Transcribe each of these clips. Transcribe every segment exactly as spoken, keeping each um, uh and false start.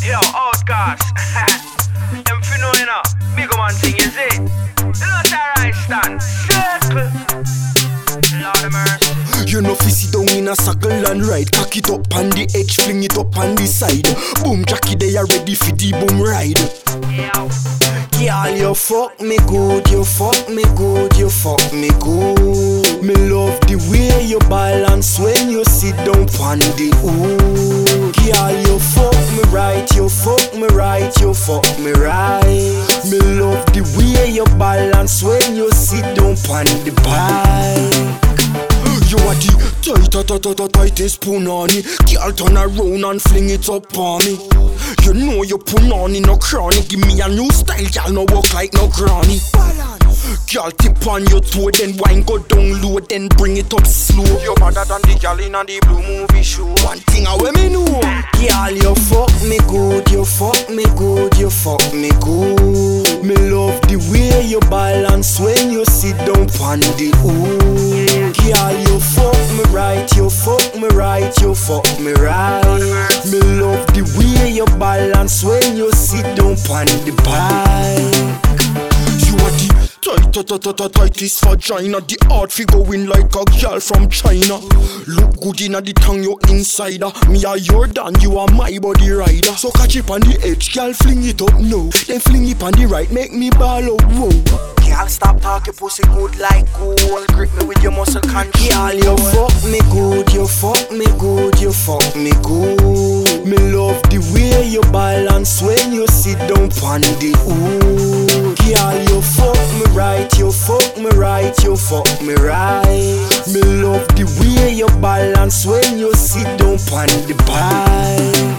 Yo, outcast. Them finna you know. Big man thing, you see? You know what's alright, stand? Circle. Lord of mercy. You know fi sit down in a circle and ride. Cock it up on the edge, fling it up on the side. Boom Jackie, they are ready for the boom ride. Yeah. Girl, you fuck me good, you fuck me good, you fuck me good. Me love the way you balance when you sit down on the hood. Girl, you fuck me right, you fuck me right, you fuck me right. Me love the way you balance when you sit down on the bike. You are the tight, tight, tight, tight, tightest punani. Girl, turn around and fling it up on me. You know you punani no chronic. Give me a new style, girl, no walk like no granny. Girl, tip on your toe, then wine go down low, then bring it up slow. You better than the girl in the blue movie show. One thing I me know, girl, you fuck me good, you fuck me good, you fuck me good. Me love the way you balance when you sit down on the hood. Girl, you fuck me right, you fuck me right, you fuck me right. Me love the way you balance when you sit down on the bike. You are the tight, tight, tight, tight, tightest vagina. The art figure in like a girl from China. Look good inna the tongue, you insider. Me are your dan, you are my body rider. So catch it on the edge, girl, fling it up now. Then fling it on the right, make me ball up, whoa. Girl, stop talking pussy good like gold. Grip me with your muscle control. Girl, you fuck me good, you fuck me good, you fuck me good. Me love the way you balance when you sit down on the hood. Girl, you fuck me right, you fuck me right, you fuck me right. Me love the way you balance when you sit down on the bike.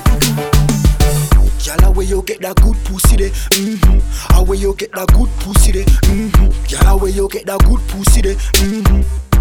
Girl, where you get that good pussy there? Mm-hmm. How where you get that good pussy there? Mm-hmm. Girl, where you get that good pussy there? Mm-hmm.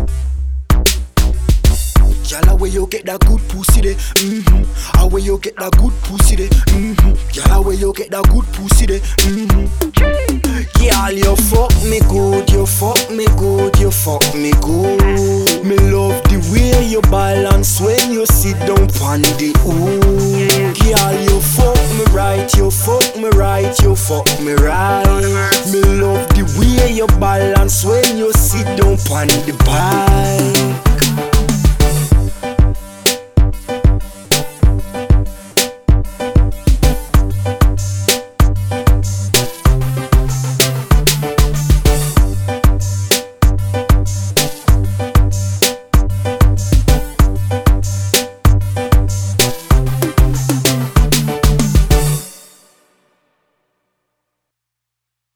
Girl, where you get that good pussy there? Mm-hmm. How where you get that good pussy there? Mm-hmm. Girl, where you get that good pussy there? Mm-hmm. Girl, you fuck me good, you fuck me good, you fuck me good. Me love the way you balance when you sit down on the hood. Girl, you fuck me right, you fuck me right, you fuck me right. Me love the way you balance when you sit down on the bike.